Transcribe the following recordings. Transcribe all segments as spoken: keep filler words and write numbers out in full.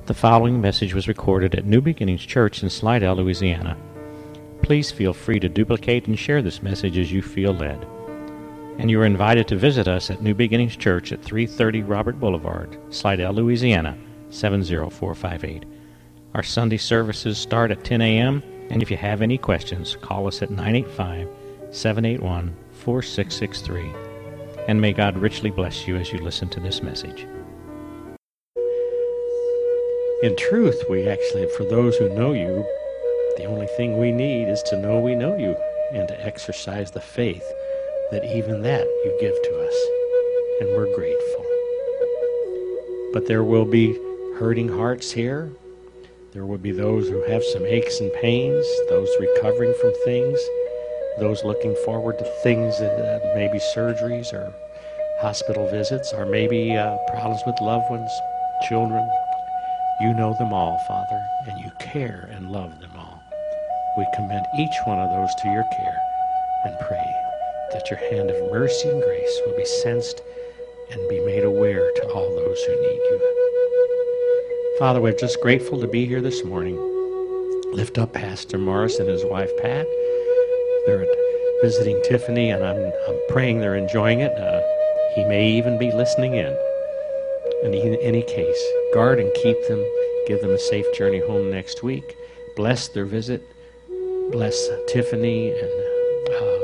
The following message was recorded at New Beginnings Church in Slidell, Louisiana. Please feel free to duplicate and share this message as you feel led. And you are invited to visit us at New Beginnings Church at three thirty Robert Boulevard, Slidell, Louisiana, seven zero four five eight. Our Sunday services start at ten a.m., and if you have any questions, call us at nine eight five, seven eight one, four six six three. And may God richly bless you as you listen to this message. In truth, we actually, for those who know you, the only thing we need is to know we know you and to exercise the faith that even that you give to us. And we're grateful. But there will be hurting hearts here. There will be those who have some aches and pains, those recovering from things, those looking forward to things, uh, maybe surgeries or hospital visits, or maybe uh, problems with loved ones, children. You know them all, Father, and you care and love them all. We commend each one of those to your care and pray that your hand of mercy and grace will be sensed and be made aware to all those who need you. Father, we're just grateful to be here this morning. Lift up Pastor Morris and his wife, Pat. They're visiting Tiffany, and I'm, I'm praying they're enjoying it. Uh, he may even be listening in. In any case, guard and keep them. Give them a safe journey home next week. Bless their visit. Bless Tiffany and uh,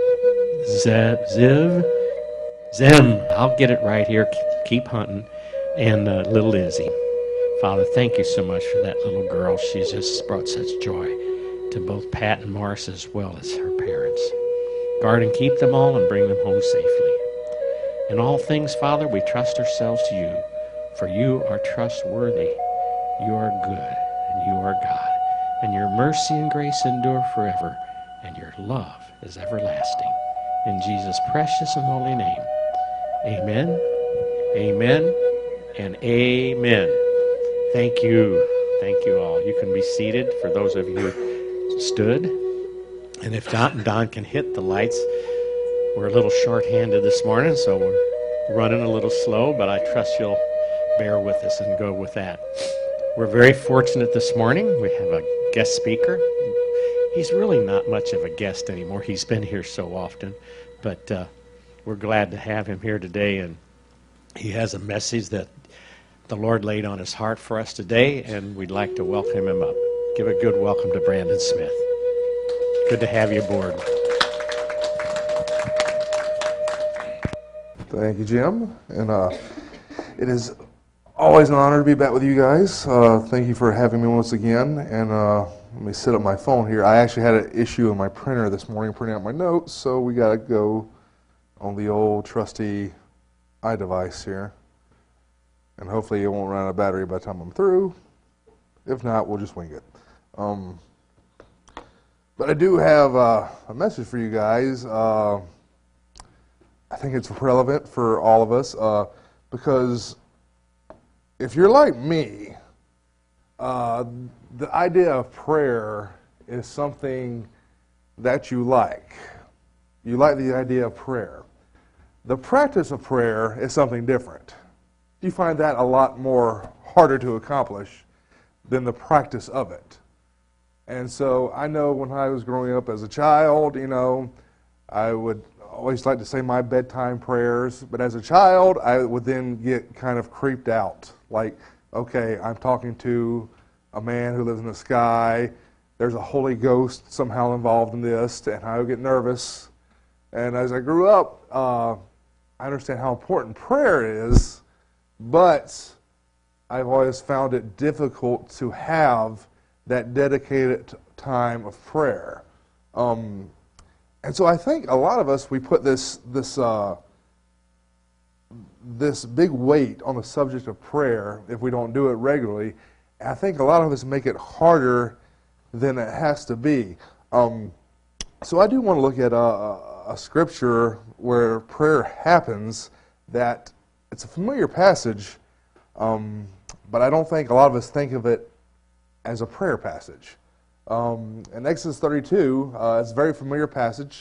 Ziv. Zim. I'll get it right here. Keep hunting. And uh, little Izzy. Father, thank you so much for that little girl. She's just brought such joy to both Pat and Morris as well as her parents. Guard and keep them all and bring them home safely. In all things, Father, we trust ourselves to you. For you are trustworthy, you are good, and you are God. And your mercy and grace endure forever, and your love is everlasting. In Jesus' precious and holy name, amen, amen, and amen. Thank you. Thank you all. You can be seated for those of you who stood. And if Don, Don can hit the lights, we're a little short-handed this morning, so we're running a little slow, but I trust you'll bear with us and go with that. We're very fortunate this morning. We have a guest speaker. He's really not much of a guest anymore. He's been here so often, but uh, we're glad to have him here today, and he has a message that the Lord laid on his heart for us today, and we'd like to welcome him up. Give a good welcome to Brandon Smith. Good to have you aboard. Thank you, Jim. And uh, it is always an honor to be back with you guys. Uh, thank you for having me once again. And uh, let me set up my phone here. I actually had an issue with my printer this morning, printing out my notes, so we got to go on the old trusty iDevice here. And hopefully it won't run out of battery by the time I'm through. If not, we'll just wing it. Um, but I do have uh, a message for you guys. Uh, I think it's relevant for all of us uh, because if you're like me, uh, the idea of prayer is something that you like. You like the idea of prayer. The practice of prayer is something different. You find that a lot more harder to accomplish than the practice of it. And so I know when I was growing up as a child, you know, I would always like to say my bedtime prayers, but as a child, I would then get kind of creeped out. Like, okay, I'm talking to a man who lives in the sky. There's a Holy Ghost somehow involved in this, and I would get nervous. And as I grew up, uh, I understand how important prayer is, but I've always found it difficult to have that dedicated time of prayer. Um, And so I think a lot of us, we put this this uh, this big weight on the subject of prayer if we don't do it regularly. And I think a lot of us make it harder than it has to be. Um, so I do want to look at a, a scripture where prayer happens. That it's a familiar passage, um, but I don't think a lot of us think of it as a prayer passage. Um, in Exodus thirty-two, uh, it's a very familiar passage.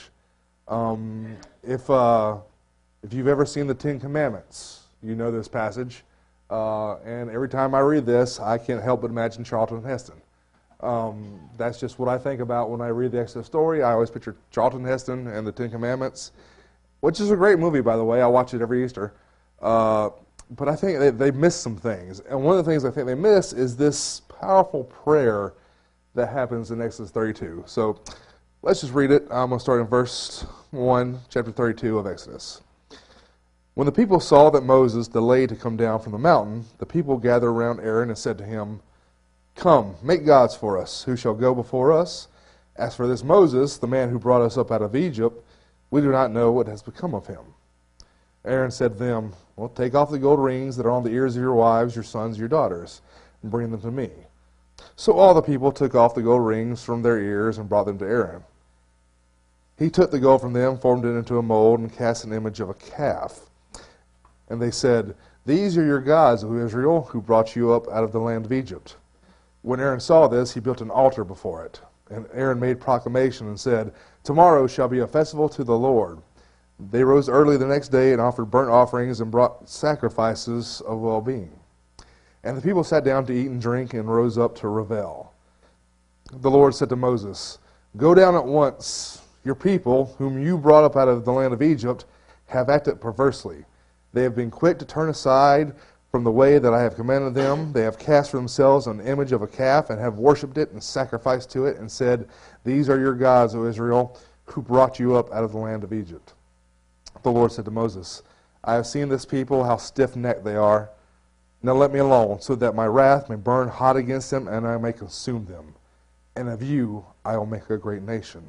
Um, if uh, if you've ever seen the Ten Commandments, you know this passage. Uh, and every time I read this, I can't help but imagine Charlton Heston. Um, that's just what I think about when I read the Exodus story. I always picture Charlton Heston and the Ten Commandments, which is a great movie, by the way. I watch it every Easter. Uh, but I think they, they miss some things. And one of the things I think they miss is this powerful prayer that happens in Exodus thirty-two. So let's just read it. I'm going to start in verse one, chapter thirty-two of Exodus. When the people saw that Moses delayed to come down from the mountain, the people gathered around Aaron and said to him, "Come, make gods for us, who shall go before us. As for this Moses, the man who brought us up out of Egypt, we do not know what has become of him." Aaron said to them, "Well, take off the gold rings that are on the ears of your wives, your sons, your daughters, and bring them to me." So all the people took off the gold rings from their ears and brought them to Aaron. He took the gold from them, formed it into a mold, and cast an image of a calf. And they said, "These are your gods, O Israel, who brought you up out of the land of Egypt." When Aaron saw this, he built an altar before it. And Aaron made proclamation and said, "Tomorrow shall be a festival to the Lord." They rose early the next day and offered burnt offerings and brought sacrifices of well-being. And the people sat down to eat and drink and rose up to revel. The Lord said to Moses, "Go down at once. Your people, whom you brought up out of the land of Egypt, have acted perversely. They have been quick to turn aside from the way that I have commanded them. They have cast for themselves an image of a calf and have worshipped it and sacrificed to it and said, 'These are your gods, O Israel, who brought you up out of the land of Egypt.'" The Lord said to Moses, "I have seen this people, how stiff-necked they are. Now let me alone, so that my wrath may burn hot against them, and I may consume them. And of you I will make a great nation."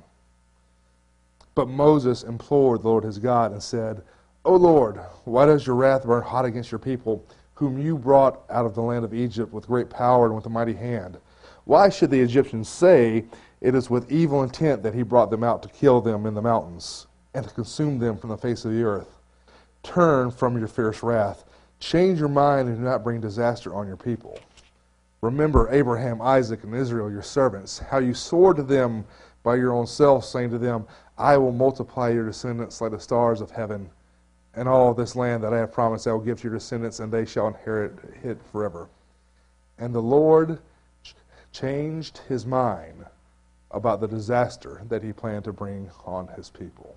But Moses implored the Lord his God and said, "O Lord, why does your wrath burn hot against your people, whom you brought out of the land of Egypt with great power and with a mighty hand? Why should the Egyptians say, 'It is with evil intent that he brought them out to kill them in the mountains and to consume them from the face of the earth'? Turn from your fierce wrath. Change your mind and do not bring disaster on your people. Remember Abraham, Isaac, and Israel, your servants, how you swore to them by your own self, saying to them, 'I will multiply your descendants like the stars of heaven, and all of this land that I have promised I will give to your descendants, and they shall inherit it forever.' And the Lord ch- changed his mind about the disaster that he planned to bring on his people.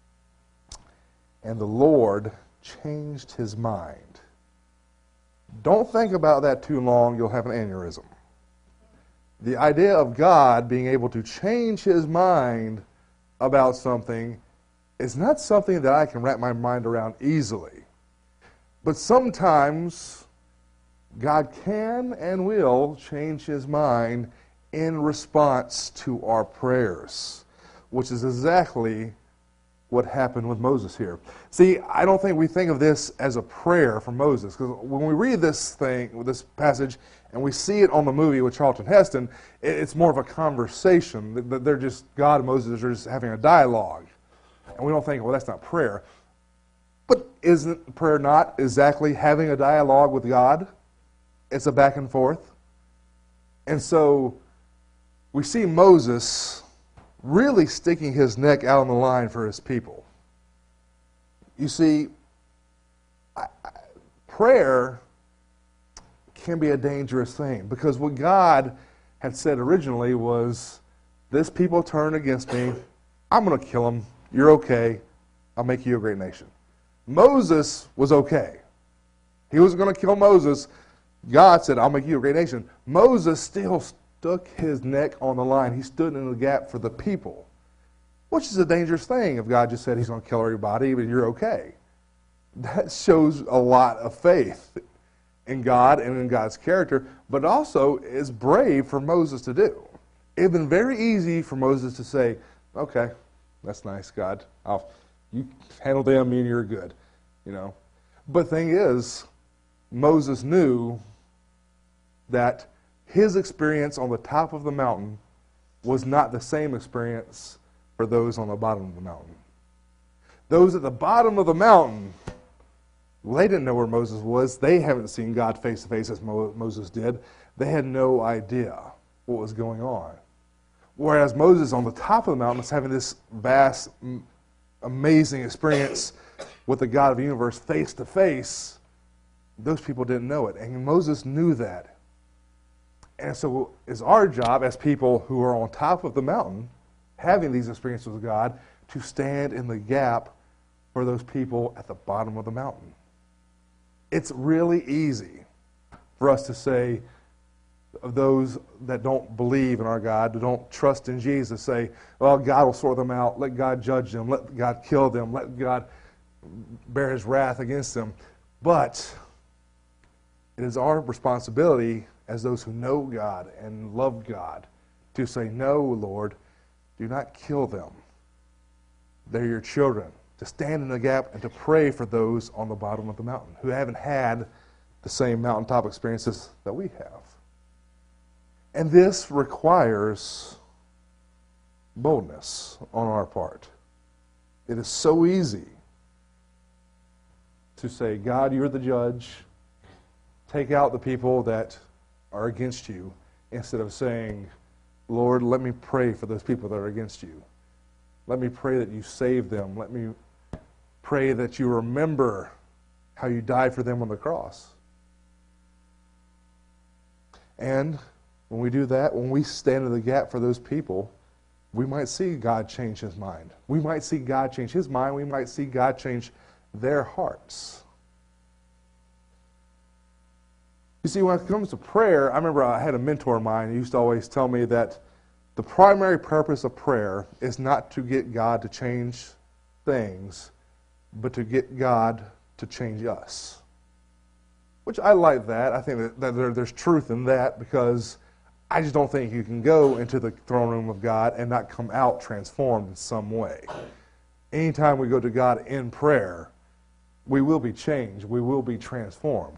And the Lord changed his mind. Don't think about that too long, you'll have an aneurysm. The idea of God being able to change his mind about something is not something that I can wrap my mind around easily. But sometimes God can and will change his mind in response to our prayers, which is exactly what happened with Moses here. See, I don't think we think of this as a prayer for Moses, because when we read this thing, this passage, and we see it on the movie with Charlton Heston, it's more of a conversation. They're just, God and Moses are just having a dialogue. And we don't think, well, that's not prayer. But isn't prayer not exactly having a dialogue with God? It's a back and forth. And so we see Moses really sticking his neck out on the line for his people. You see, I, I, prayer can be a dangerous thing, because what God had said originally was, this people turn against me, I'm going to kill them, you're okay, I'll make you a great nation. Moses was okay. He was going to kill Moses. God said, I'll make you a great nation. Moses still stuck his neck on the line. He stood in the gap for the people, which is a dangerous thing if God just said he's going to kill everybody, but you're okay. That shows a lot of faith in God and in God's character, but also is brave for Moses to do. It would have been very easy for Moses to say, okay, that's nice, God. I'll, you handle them, me and you're good. You know. But the thing is, Moses knew that his experience on the top of the mountain was not the same experience for those on the bottom of the mountain. Those at the bottom of the mountain, well, they didn't know where Moses was. They haven't seen God face to face as Mo- Moses did. They had no idea what was going on. Whereas Moses on the top of the mountain was having this vast, amazing experience with the God of the universe face to face. Those people didn't know it, and Moses knew that. And so it's our job as people who are on top of the mountain, having these experiences with God, to stand in the gap for those people at the bottom of the mountain. It's really easy for us to say, of those that don't believe in our God, that don't trust in Jesus, say, well, God will sort them out, let God judge them, let God kill them, let God bear his wrath against them. But it is our responsibility as those who know God and love God to say, no, Lord, do not kill them. They're your children. To stand in the gap and to pray for those on the bottom of the mountain who haven't had the same mountaintop experiences that we have. And this requires boldness on our part. It is so easy to say, God, you're the judge. Take out the people that are against you, instead of saying, Lord, let me pray for those people that are against you. Let me pray that you save them. Let me pray that you remember how you died for them on the cross. And when we do that, when we stand in the gap for those people, we might see God change his mind. We might see God change his mind. We might see God change their hearts. You see, when it comes to prayer, I remember I had a mentor of mine who used to always tell me that the primary purpose of prayer is not to get God to change things, but to get God to change us. Which I like that. I think that, that there, there's truth in that, because I just don't think you can go into the throne room of God and not come out transformed in some way. Anytime we go to God in prayer, we will be changed. We will be transformed.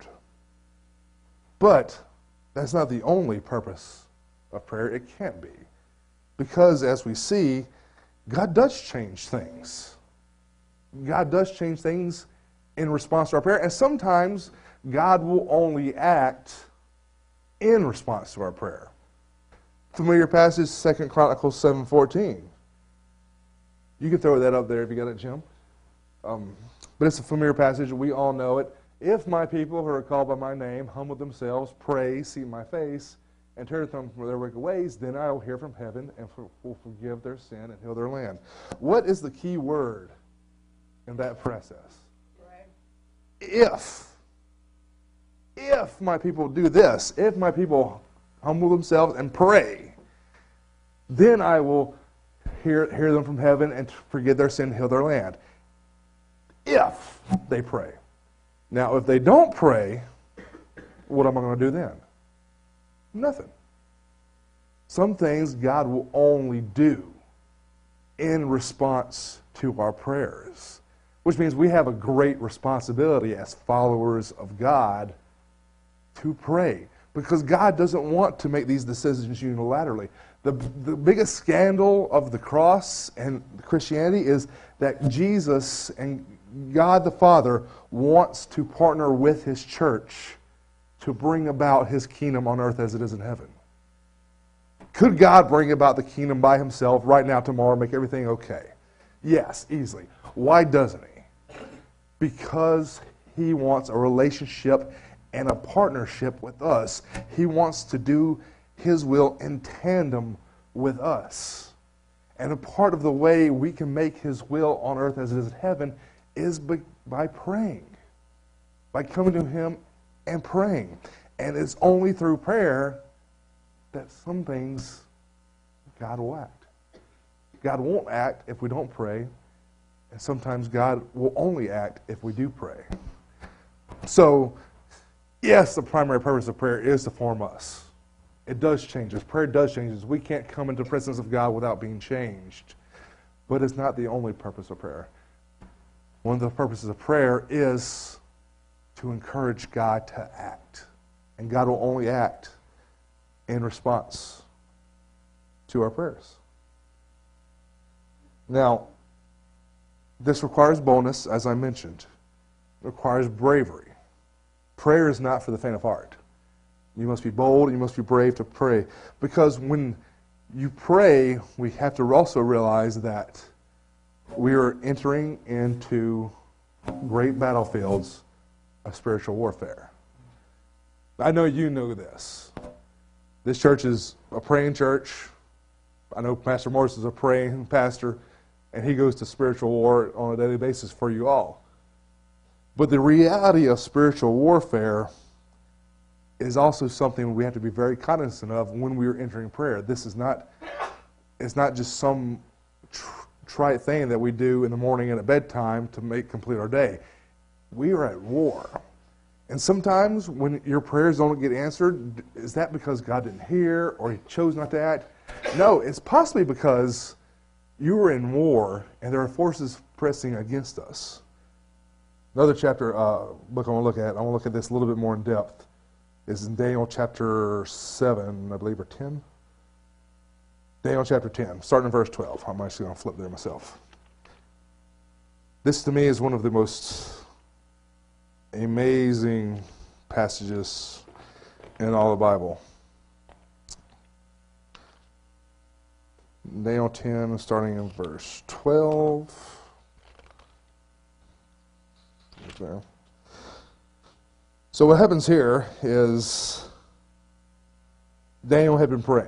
But that's not the only purpose of prayer. It can't be. Because as we see, God does change things. God does change things in response to our prayer. And sometimes God will only act in response to our prayer. Familiar passage, Second Chronicles seven fourteen. You can throw that up there if you got it, Jim. Um, but it's a familiar passage. We all know it. If my people who are called by my name humble themselves, pray, seek my face, and turn from their wicked ways, then I will hear from heaven and for, will forgive their sin and heal their land. What is the key word in that process? Right. If. If my people do this, if my people humble themselves and pray, then I will hear, hear them from heaven and forgive their sin and heal their land. If they pray. Now, if they don't pray, what am I going to do then? Nothing. Some things God will only do in response to our prayers, which means we have a great responsibility as followers of God to pray, because God doesn't want to make these decisions unilaterally. The, the biggest scandal of the cross and Christianity is that Jesus and God the Father wants to partner with his church to bring about his kingdom on earth as it is in heaven. Could God bring about the kingdom by himself right now, tomorrow, make everything okay? Yes, easily. Why doesn't he? Because he wants a relationship and a partnership with us. He wants to do his will in tandem with us. And a part of the way we can make his will on earth as it is in heaven is by, by praying, by coming to him and praying. And it's only through prayer that some things God will act. God won't act if we don't pray, and sometimes God will only act if we do pray. So, yes, the primary purpose of prayer is to form us. It does change us. Prayer does change us. We can't come into the presence of God without being changed. But it's not the only purpose of prayer. One of the purposes of prayer is to encourage God to act. And God will only act in response to our prayers. Now, this requires boldness, as I mentioned. It requires bravery. Prayer is not for the faint of heart. You must be bold, you must be brave to pray. Because when you pray, we have to also realize that we are entering into great battlefields of spiritual warfare. I know you know this. This church is a praying church. I know Pastor Morris is a praying pastor, and he goes to spiritual war on a daily basis for you all. But the reality of spiritual warfare is also something we have to be very cognizant of when we are entering prayer. This is not, it's not just some tr- trite thing that we do in the morning and at bedtime to make complete our day. We are at war. And sometimes when your prayers don't get answered, is that because God didn't hear or he chose not to act? No, it's possibly because you are in war and there are forces pressing against us. Another chapter, uh, book I want to look at, I want to look at this a little bit more in depth, is in Daniel chapter seven, I believe, or ten. Daniel chapter ten, starting in verse twelve. I'm actually going to flip there myself. This to me is one of the most amazing passages in all the Bible. Daniel ten, starting in verse twelve. Okay. So what happens here is Daniel had been praying.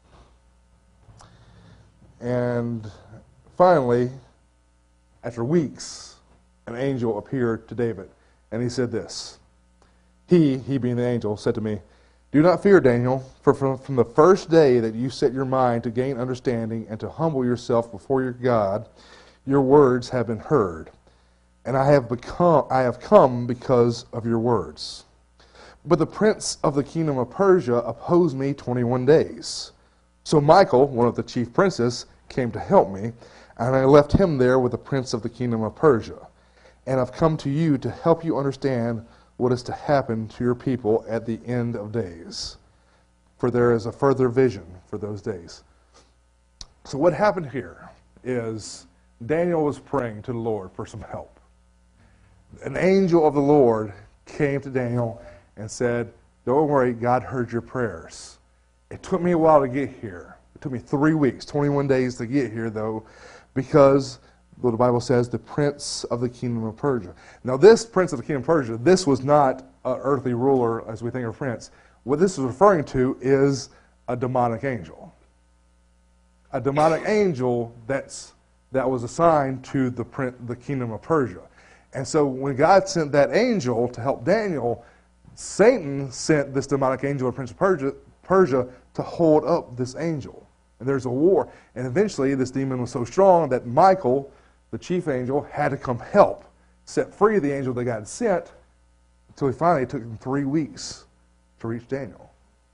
And finally, after weeks, an angel appeared to David. And he said this. He, he being the angel, said to me, "Do not fear, Daniel, for from, from the first day that you set your mind to gain understanding and to humble yourself before your God, your words have been heard. And I have become I have come because of your words. But the prince of the kingdom of Persia opposed me twenty-one days. So Michael, one of the chief princes, came to help me, and I left him there with the prince of the kingdom of Persia. And I've come to you to help you understand what is to happen to your people at the end of days. For there is a further vision for those days." So what happened here is Daniel was praying to the Lord for some help. An angel of the Lord came to Daniel and said, "Don't worry, God heard your prayers." It took me a while to get here. It took me three weeks, twenty-one days to get here, though, because what the Bible says, the prince of the kingdom of Persia. Now, this prince of the kingdom of Persia, this was not an earthly ruler as we think of prince. What this is referring to is a demonic angel. A demonic angel that's that was assigned to the prince, the kingdom of Persia. And so when God sent that angel to help Daniel, Satan sent this demonic angel, the prince of Persia, Persia, to hold up this angel. And there's a war. And eventually this demon was so strong that Michael, the chief angel, had to come help, set free the angel that God sent, until he finally, it took him three weeks to reach Daniel.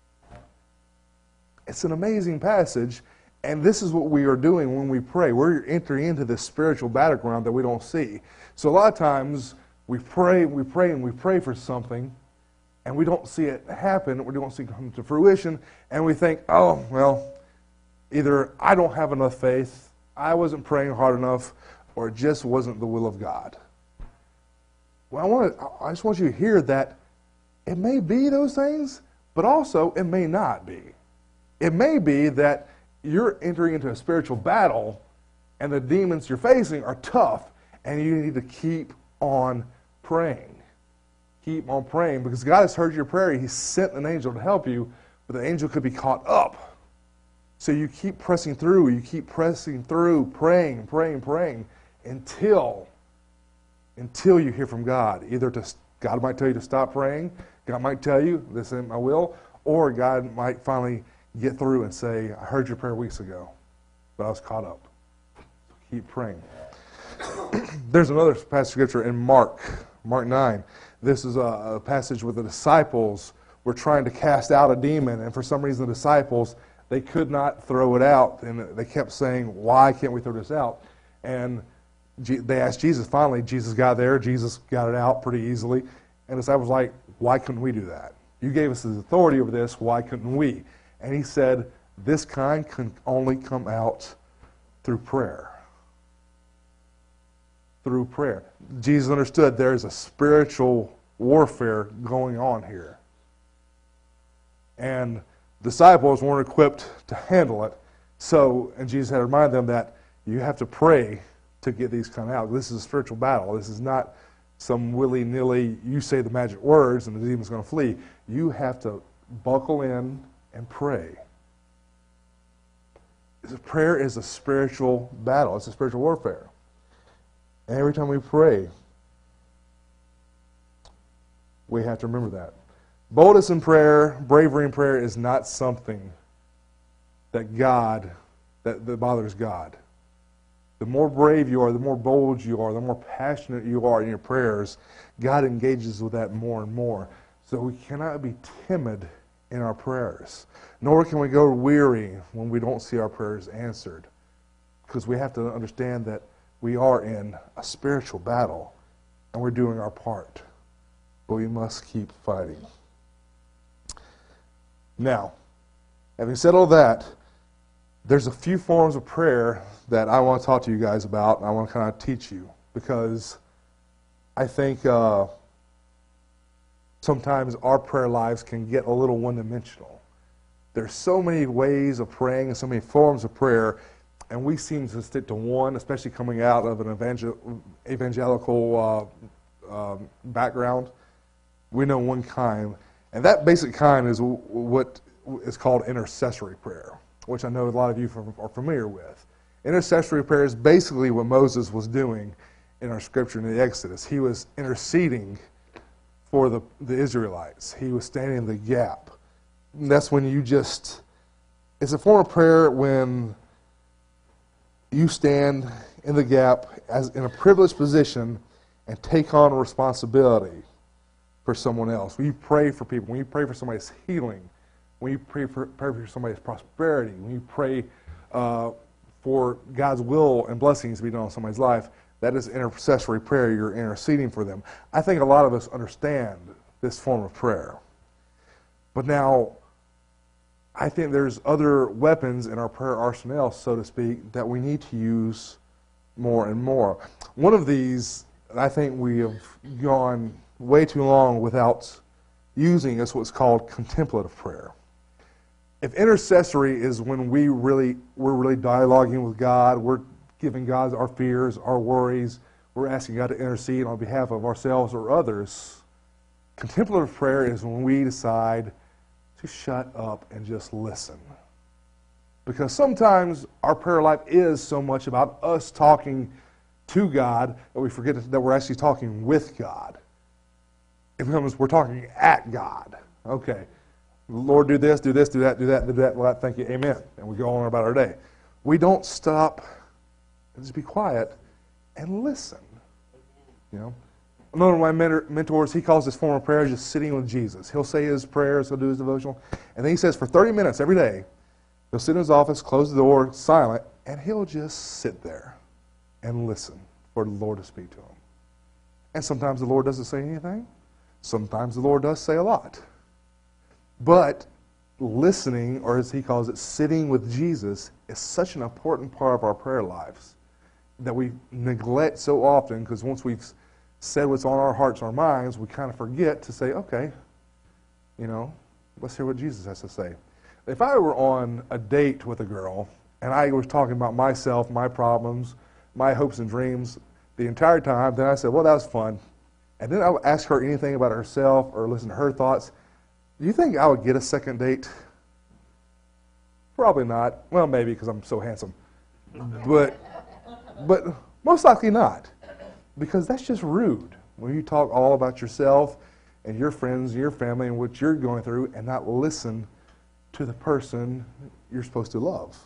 It's an amazing passage, and this is what we are doing when we pray. We're entering into this spiritual battleground that we don't see. So a lot of times we pray, we pray, and we pray for something, and we don't see it happen, we don't see it come to fruition, and we think, oh, well, either I don't have enough faith, I wasn't praying hard enough, or it just wasn't the will of God. Well, I want to, I just want you to hear that it may be those things, but also it may not be. It may be that you're entering into a spiritual battle, and the demons you're facing are tough, and you need to keep on praying. Keep on praying, because God has heard your prayer. He sent an angel to help you, but the angel could be caught up. So you keep pressing through, you keep pressing through, praying, praying, praying, until, until you hear from God. Either to, God might tell you to stop praying, God might tell you, this isn't my will, or God might finally get through and say, I heard your prayer weeks ago, but I was caught up. Keep praying. There's another passage of scripture in Mark, Mark nine. This is a, a passage where the disciples were trying to cast out a demon, and for some reason the disciples, they could not throw it out, and they kept saying, why can't we throw this out? And they asked Jesus. Finally, Jesus got there. Jesus got it out pretty easily. And the disciples were like, why couldn't we do that? You gave us the authority over this. Why couldn't we? And he said, this kind can only come out through prayer. Through prayer. Jesus understood there is a spiritual warfare going on here. And disciples weren't equipped to handle it. So, and Jesus had to remind them that you have to pray to get these kind of out. This is a spiritual battle. This is not some willy-nilly, you say the magic words and the demon's going to flee. You have to buckle in and pray. Prayer is a spiritual battle. It's a spiritual warfare. And every time we pray, we have to remember that. Boldness in prayer, bravery in prayer is not something that God, that, that bothers God. The more brave you are, the more bold you are, the more passionate you are in your prayers, God engages with that more and more. So we cannot be timid in our prayers, nor can we go weary when we don't see our prayers answered, because we have to understand that we are in a spiritual battle and we're doing our part, but we must keep fighting. Now, having said all that, there's a few forms of prayer that I want to talk to you guys about, and I want to kind of teach you, because I think uh, sometimes our prayer lives can get a little one-dimensional. There's so many ways of praying and so many forms of prayer, and we seem to stick to one, especially coming out of an evangel- evangelical uh, uh, background. We know one kind, and that basic kind is w- what is called intercessory prayer, which I know a lot of you are familiar with. Intercessory prayer is basically what Moses was doing in our scripture in the Exodus. He was interceding for the, the Israelites. He was standing in the gap. And that's when you just, it's a form of prayer when you stand in the gap as in a privileged position and take on responsibility for someone else. When you pray for people, when you pray for somebody's healing, when you pray for, pray for somebody's prosperity, when you pray uh, for God's will and blessings to be done on somebody's life, that is intercessory prayer. You're interceding for them. I think a lot of us understand this form of prayer. But now, I think there's other weapons in our prayer arsenal, so to speak, that we need to use more and more. One of these, I think we have gone way too long without using, is what's called contemplative prayer. If intercessory is when we really, we're really dialoguing with God, we're giving God our fears, our worries, we're asking God to intercede on behalf of ourselves or others. Contemplative prayer is when we decide to shut up and just listen. Because sometimes our prayer life is so much about us talking to God that we forget that we're actually talking with God. It becomes we're talking at God. Okay, Lord, do this, do this, do that, do that, do that. Well, thank you, amen. And we go on about our day. We don't stop and just be quiet and listen. You know, one of my mentor, mentors, he calls this form of prayer just sitting with Jesus. He'll say his prayers, he'll do his devotional, and then he says for thirty minutes every day, he'll sit in his office, close the door, silent, and he'll just sit there and listen for the Lord to speak to him. And sometimes the Lord doesn't say anything. Sometimes the Lord does say a lot. But listening, or as he calls it, sitting with Jesus, is such an important part of our prayer lives that we neglect so often, because once we've said what's on our hearts and our minds, we kind of forget to say, okay, you know, let's hear what Jesus has to say. If I were on a date with a girl, and I was talking about myself, my problems, my hopes and dreams the entire time, then I said, well, that was fun. And then I would ask her anything about herself or listen to her thoughts. Do you think I would get a second date? Probably not. Well, maybe because I'm so handsome. But, but most likely not. Because that's just rude. When you talk all about yourself and your friends and your family and what you're going through and not listen to the person you're supposed to love.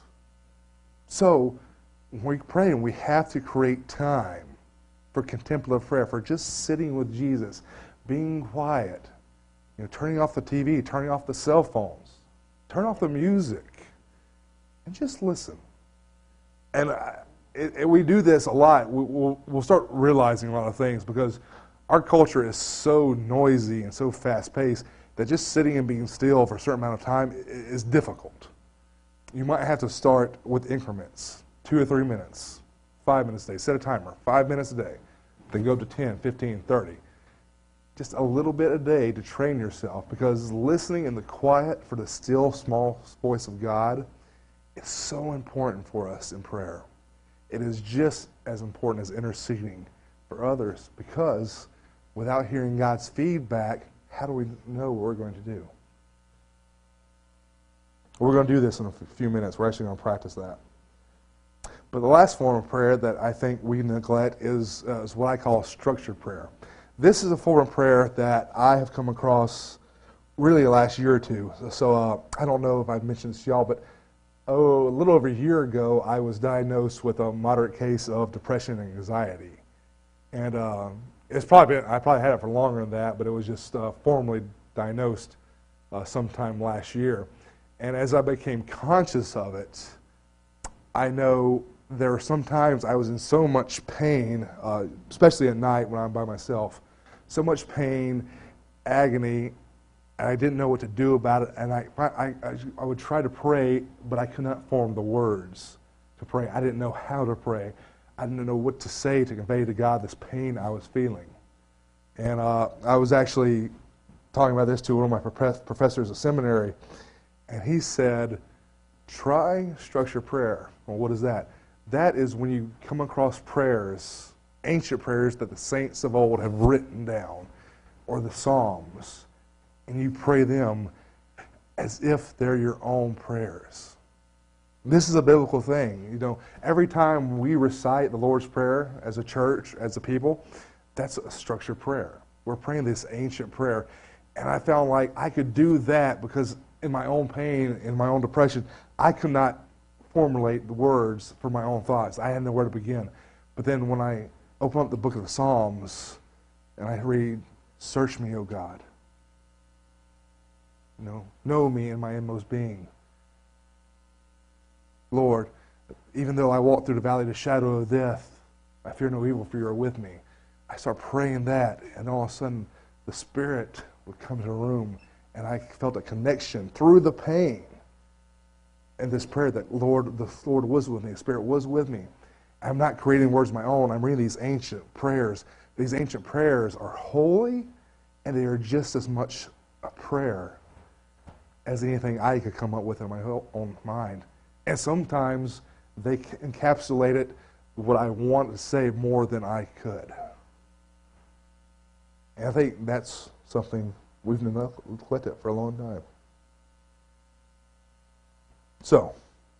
So, when we pray, and we have to create time for contemplative prayer, for just sitting with Jesus, being quiet, you know, turning off the T V, turning off the cell phones, turn off the music, and just listen. And I, it, it, we do this a lot. We, we'll, we'll start realizing a lot of things, because our culture is so noisy and so fast-paced that just sitting and being still for a certain amount of time is difficult. You might have to start with increments, two or three minutes. Five minutes a day. Set a timer. Five minutes a day. Then go up to ten, fifteen, thirty. Just a little bit a day to train yourself, because listening in the quiet for the still, small voice of God is so important for us in prayer. It is just as important as interceding for others, because without hearing God's feedback, how do we know what we're going to do? We're going to do this in a few minutes. We're actually going to practice that. But the last form of prayer that I think we neglect is, uh, is what I call structured prayer. This is a form of prayer that I have come across really the last year or two. So uh, I don't know if I've mentioned this to y'all, but oh, a little over a year ago, I was diagnosed with a moderate case of depression and anxiety. And uh, it's probably been, I probably had it for longer than that, but it was just uh, formally diagnosed uh, sometime last year. And as I became conscious of it, I know there were some times I was in so much pain, uh, especially at night when I'm by myself, so much pain, agony, and I didn't know what to do about it. And I, I, I, I would try to pray, but I could not form the words to pray. I didn't know how to pray. I didn't know what to say to convey to God this pain I was feeling. And uh, I was actually talking about this to one of my prof- professors at seminary, and he said, try structured prayer. Well, what is that? That is when you come across prayers, ancient prayers that the saints of old have written down, or the Psalms, and you pray them as if they're your own prayers. This is a biblical thing. You know, every time we recite the Lord's Prayer as a church, as a people, that's a structured prayer. We're praying this ancient prayer, and I found like I could do that because in my own pain, in my own depression, I could not formulate the words for my own thoughts. I had nowhere to begin. But then when I open up the book of the Psalms and I read, search me, O God. You know, know me in my inmost being. Lord, even though I walk through the valley of the shadow of death, I fear no evil, for you are with me. I start praying that, and all of a sudden the Spirit would come to the room, and I felt a connection through the pain. And this prayer that Lord, the Lord was with me, the Spirit was with me. I'm not creating words of my own. I'm reading these ancient prayers. These ancient prayers are holy, and they are just as much a prayer as anything I could come up with in my own mind. And sometimes they encapsulated what I wanted to say more than I could. And I think that's something we've neglected for a long time. So,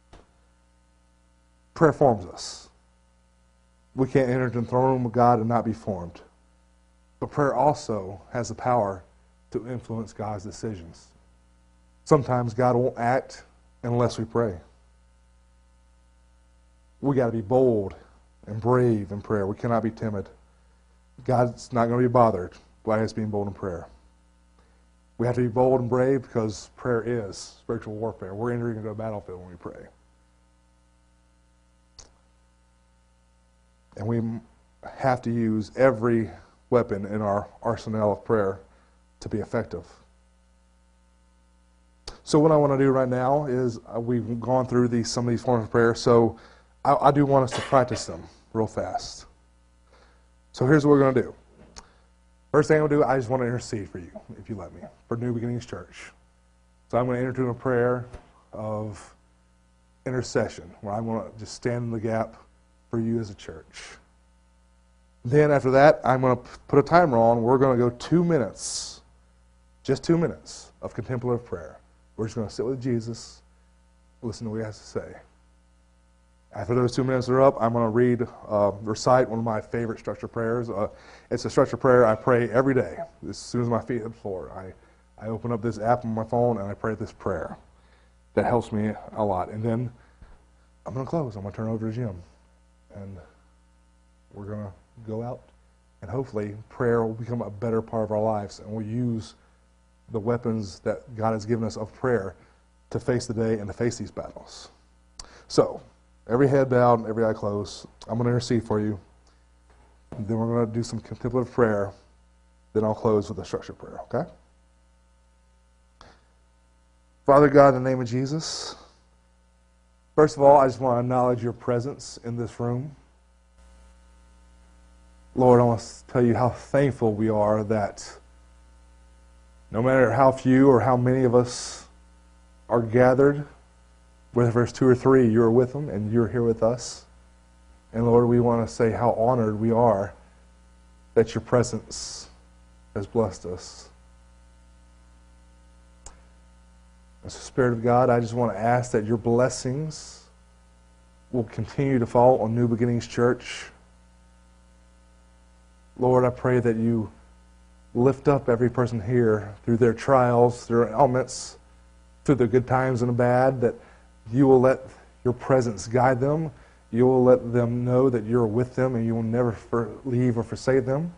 prayer forms us. We can't enter into the throne room of God and not be formed. But prayer also has the power to influence God's decisions. Sometimes God won't act unless we pray. We got to be bold and brave in prayer. We cannot be timid. God's not going to be bothered by us being bold in prayer. We have to be bold and brave because prayer is spiritual warfare. We're entering into a battlefield when we pray. And we have to use every weapon in our arsenal of prayer to be effective. So what I want to do right now is uh, we've gone through these some of these forms of prayer, so I, I do want us to practice them real fast. So here's what we're going to do. First thing I'm going to do, I just want to intercede for you, if you let me, for New Beginnings Church. So I'm going to enter into a prayer of intercession, where I want to just stand in the gap for you as a church. Then after that, I'm going to put a timer on. We're going to go two minutes, just two minutes of contemplative prayer. We're just going to sit with Jesus, listen to what he has to say. After those two minutes are up, I'm going to read, uh, recite one of my favorite structured prayers. Uh, it's a structured prayer I pray every day. As soon as my feet hit the floor, I, I open up this app on my phone and I pray this prayer. That helps me a lot. And then I'm going to close. I'm going to turn over to Jim. And we're going to go out. And hopefully prayer will become a better part of our lives. And we'll use the weapons that God has given us of prayer to face the day and to face these battles. So, every head bowed, every eye closed. I'm going to intercede for you. Then we're going to do some contemplative prayer. Then I'll close with a structured prayer, okay? Father God, in the name of Jesus, first of all, I just want to acknowledge your presence in this room. Lord, I want to tell you how thankful we are that no matter how few or how many of us are gathered, whether there's two or three, you're with them and you're here with us. And Lord, we want to say how honored we are that your presence has blessed us. As the Spirit of God, I just want to ask that your blessings will continue to fall on New Beginnings Church. Lord, I pray that you lift up every person here through their trials, through their ailments, through the good times and the bad, that you will let your presence guide them. You will let them know that you're with them and you will never for, leave or forsake them.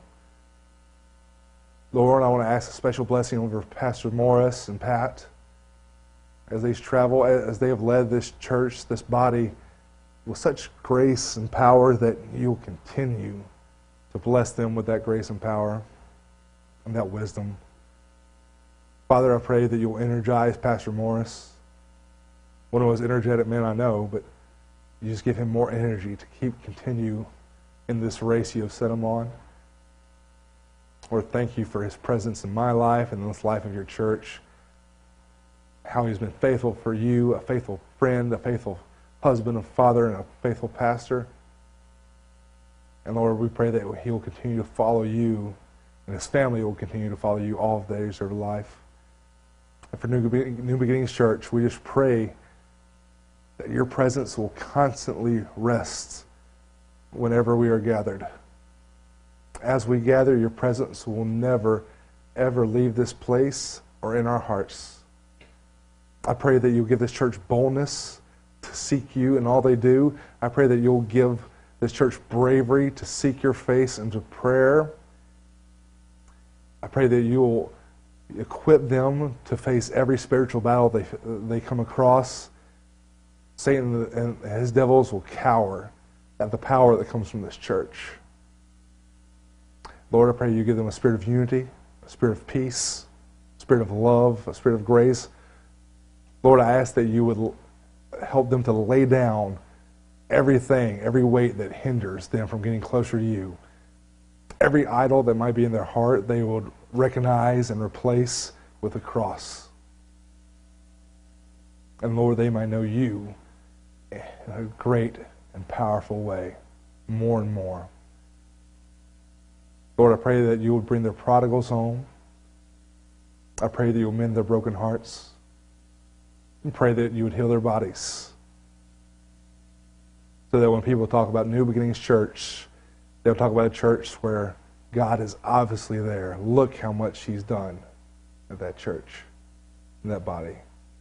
Lord, I want to ask a special blessing over Pastor Morris and Pat as they travel, as they have led this church, this body, with such grace and power, that you will continue to bless them with that grace and power and that wisdom. Father, I pray that you'll energize Pastor Morris, one of the most energetic men I know, but you just give him more energy to keep continue in this race you have set him on. Lord, thank you for his presence in my life and in this life of your church, how he's been faithful for you, a faithful friend, a faithful husband, a father, and a faithful pastor. And Lord, we pray that he will continue to follow you, and his family will continue to follow you all of the days of their life. And for New New Beginnings Church, we just pray that your presence will constantly rest whenever we are gathered. As we gather, your presence will never, ever leave this place or in our hearts. I pray that you'll give this church boldness to seek you in all they do. I pray that you'll give this church bravery to seek your face and to prayer. I pray that you will equip them to face every spiritual battle they they come across. Satan and his devils will cower at the power that comes from this church. Lord, I pray you give them a spirit of unity, a spirit of peace, a spirit of love, a spirit of grace. Lord, I ask that you would help them to lay down everything, every weight that hinders them from getting closer to you. Every idol that might be in their heart, they would recognize and replace with a cross. And Lord, they might know you in a great and powerful way, more and more. Lord, I pray that you would bring their prodigals home. I pray that you would mend their broken hearts. And pray that you would heal their bodies. So that when people talk about New Beginnings Church, they'll talk about a church where God is obviously there. Look how much he's done at that church, in that body.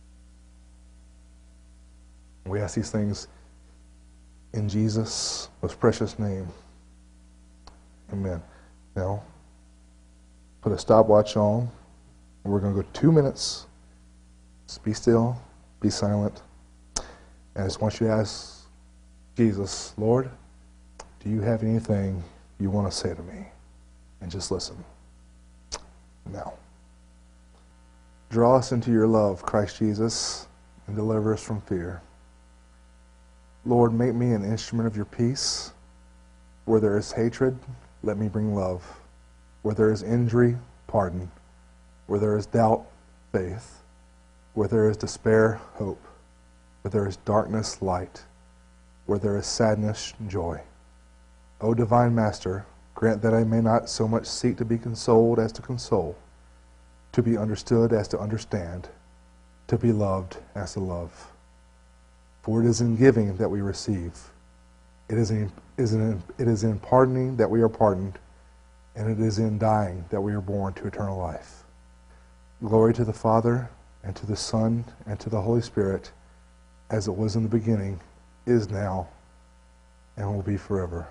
We ask these things in Jesus' most precious name. Amen. Now, put a stopwatch on. We're going to go two minutes. Just be still. Be silent. And I just want you to ask Jesus, Lord, do you have anything you want to say to me? And just listen. Now, draw us into your love, Christ Jesus, and deliver us from fear. Lord, make me an instrument of your peace. Where there is hatred, let me bring love. Where there is injury, pardon. Where there is doubt, faith. Where there is despair, hope. Where there is darkness, light. Where there is sadness, joy. O divine Master, grant that I may not so much seek to be consoled as to console, to be understood as to understand, to be loved as to love. For it is in giving that we receive. It is in, is in, it is in pardoning that we are pardoned, and it is in dying that we are born to eternal life. Glory to the Father, and to the Son, and to the Holy Spirit, as it was in the beginning, is now, and will be forever.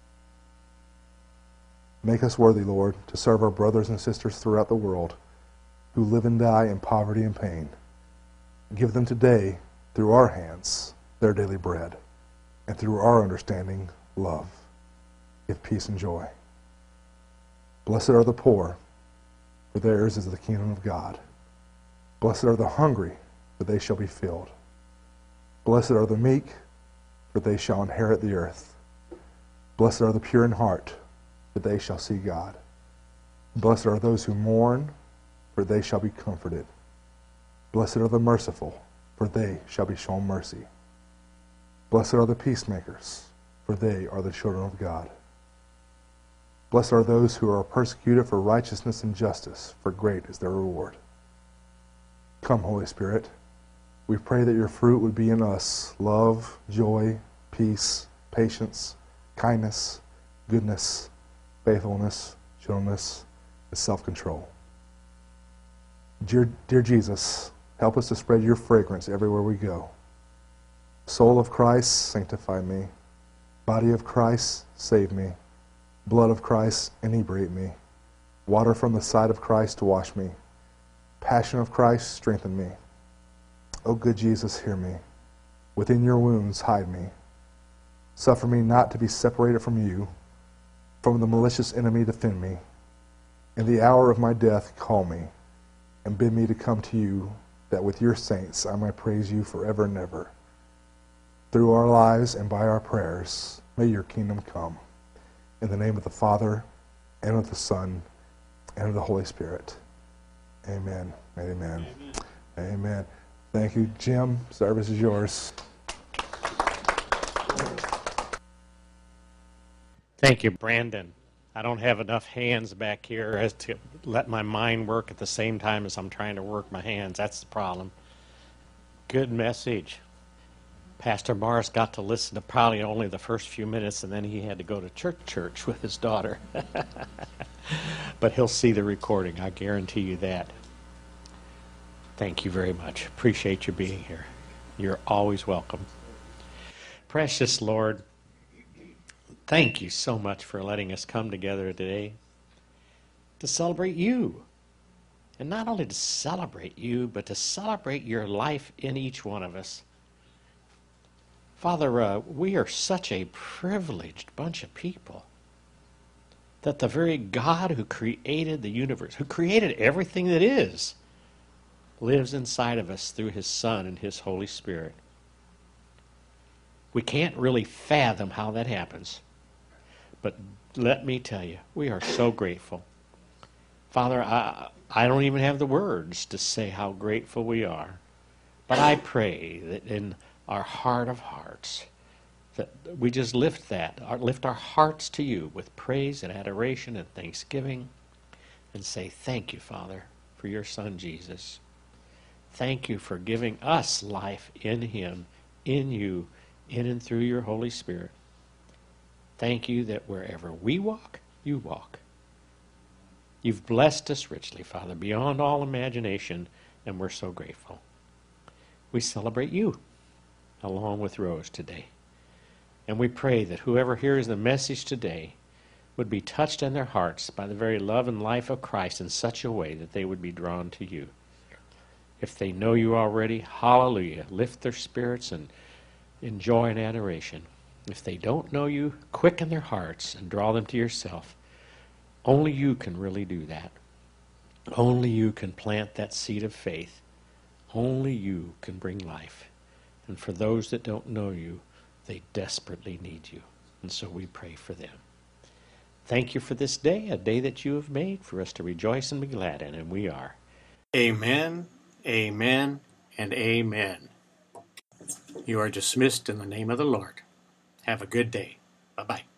Make us worthy, Lord, to serve our brothers and sisters throughout the world who live and die in poverty and pain. Give them today, through our hands, their daily bread, and through our understanding, love. Give peace and joy. Blessed are the poor, for theirs is the kingdom of God. Blessed are the hungry, for they shall be filled. Blessed are the meek, for they shall inherit the earth. Blessed are the pure in heart, for they shall see God. Blessed are those who mourn, for they shall be comforted. Blessed are the merciful, for they shall be shown mercy. Blessed are the peacemakers, for they are the children of God. Blessed are those who are persecuted for righteousness and justice, for great is their reward. Come, Holy Spirit. We pray that your fruit would be in us: love, joy, peace, patience, kindness, goodness, faithfulness, gentleness, and self-control. Dear, dear Jesus, help us to spread your fragrance everywhere we go. Soul of Christ, sanctify me. Body of Christ, save me. Blood of Christ, inebriate me. Water from the side of Christ, wash me. Passion of Christ, strengthen me. O good Jesus, hear me. Within your wounds, hide me. Suffer me not to be separated from you. From the malicious enemy, defend me. In the hour of my death, call me, and bid me to come to you, that with your saints I might praise you forever and ever. Through our lives and by our prayers, may your kingdom come. In the name of the Father, and of the Son, and of the Holy Spirit. Amen. Amen. Amen. Amen. Thank you, Jim. Service is yours. Thank you, Brandon. I don't have enough hands back here as to let my mind work at the same time as I'm trying to work my hands. That's the problem. Good message. Pastor Morris got to listen to probably only the first few minutes, and then he had to go to church church with his daughter. But he'll see the recording, I guarantee you that. Thank you very much. Appreciate you being here. You're always welcome. Precious Lord, thank you so much for letting us come together today to celebrate you. And not only to celebrate you, but to celebrate your life in each one of us. Father, uh, we are such a privileged bunch of people that the very God who created the universe, who created everything that is, lives inside of us through his Son and his Holy Spirit. We can't really fathom how that happens, but let me tell you, we are so grateful. Father, I, I don't even have the words to say how grateful we are, but I pray that in our heart of hearts, that we just lift that, lift our hearts to you with praise and adoration and thanksgiving, and say, thank you, Father, for your Son, Jesus. Thank you for giving us life in him, in you, in and through your Holy Spirit. Thank you that wherever we walk, you walk. You've blessed us richly, Father, beyond all imagination, and we're so grateful. We celebrate you along with Rose today. And we pray that whoever hears the message today would be touched in their hearts by the very love and life of Christ in such a way that they would be drawn to you. If they know you already, hallelujah, lift their spirits and in joy and adoration. If they don't know you, quicken their hearts and draw them to yourself. Only you can really do that. Only you can plant that seed of faith. Only you can bring life. And for those that don't know you, they desperately need you. And so we pray for them. Thank you for this day, a day that you have made for us to rejoice and be glad in, and we are. Amen, amen, and amen. You are dismissed in the name of the Lord. Have a good day. Bye-bye.